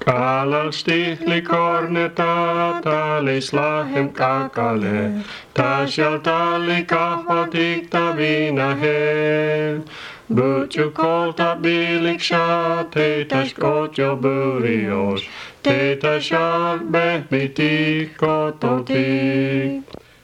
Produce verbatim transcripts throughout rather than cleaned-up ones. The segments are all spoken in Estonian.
Kalal stihli korneta, talis lahem kakale, tasjal tali kahvatik ta viina hel. Butju kolta biliksa, teitas kotjo burios, teitas jalbe mitik kototik.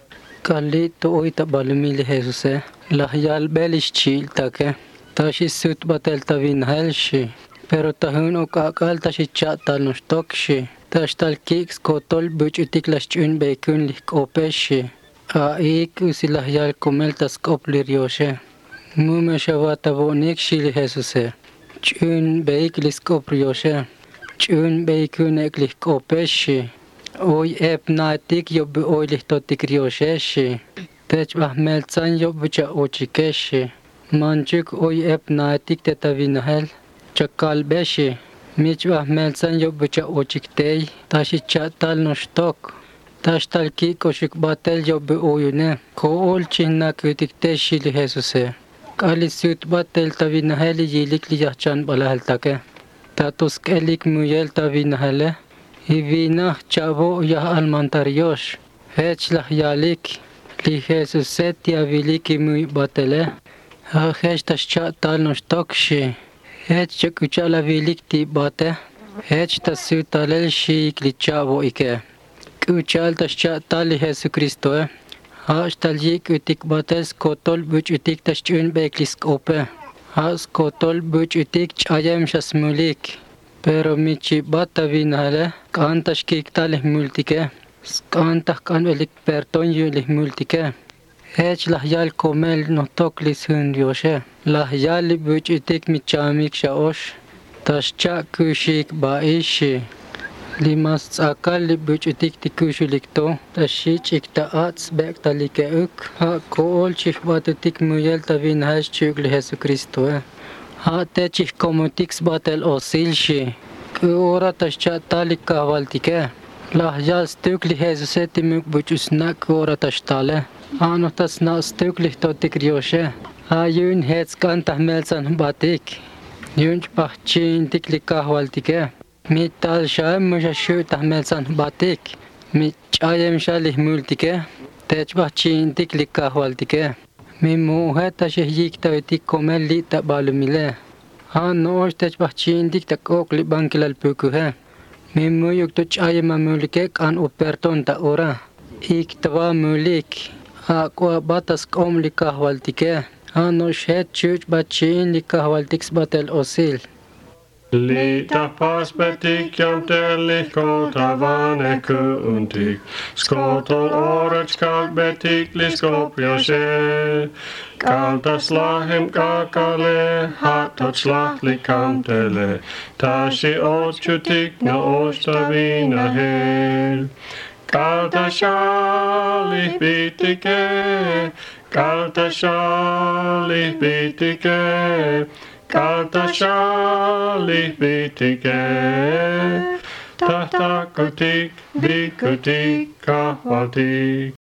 Kallito oita balmili Jesuse, lahjal belis chiltake, tashis sut batelta vinhelshi, pero tahun o kakal tashi chatal nos tokshi, tash tal kiks kotol buchutik las chun bekun lik opeshi, a ik usi lahjal komeltas koplir yoshe. Mume shavata vonik shili Jesuse, chun beik lis koprioshe, chun bekun eklik opeshi. Oy ep naitik yobbu oylik totik riosheshi. Tech bahmeltsan yobbu cha ochikeshi. Manchuk oy ep naitik teta vinahel. Chakalbeshi. Mich bahmeltsan yobbu cha ochiktei. Tashi chatal nostok. Tash tal kikoshik batel yobbu oyune. Ko ol chinna kutikteshi li Jesuse. Kali sut batel ta vinaheli yilik li yachan balaheltake. Tatus kelik muyel ta vinahele. Hivina chavo ya almantarios, hech la yalik, li Jesus setia viliki muy batele, ha hech tas chatal nos tokshi, hech chakuchala vilikti bate, hech tas sutalel shik li chavo ike. Kuchal tas chatal li Jesucristo, ha staljik utik bates kotol buch utik tas chun beklis ope, ha skotol buch utik chayem shasmulik. Pero michi bata vinale, kantas kiktales multike, kantas kanvelik pertonyo lis multike. Hech lahyal komel no toklis hundioshe, lahyal buchitik michamik shaosh, tas chak kushik baishi. Limas akal buchitik tikushulikto, tas shichik ta ats bekta like uk, ha kool chif batutik muyel ta vinhash chugli Jesucristo. Ha techik komutix batel osilshi. Ora tas chatali kavaltike. Lahja stukli Jesuseti muk buchus nak ora tas tale. Ano tas na stukli totik rioshe. Ha yun hets kantah melsan batik. Yun pahchin tikli kavaltike. Mit tal shaim musha shutah melsan batik. Mit chayem shalih multike. Tech pahchin tikli kavaltike. Min muhe tashi yikta utik komel lita balumile. Ha noosh tech pahchin dik tak okli bankilal pukuhe. Min muyuk to chaye mamulike kan uperton ta ora. Ik tawa mulik. Ha kwa batas komli kahvaltike. Ha noosh het chuch bachin li kahvaltiks batel osil. Lita paspetik jam tellich kota vane kuntik. Skotol orets kalbetik lis kopioshe. Kaltas lahem kakale, hatot slahli kantele. Tashi ochutik no ostavina hel. Kaltas shalih bitike, kaltas shalih bitike. Kaltas shalih bitike, tahtakutik, bikutik, kahvaltik.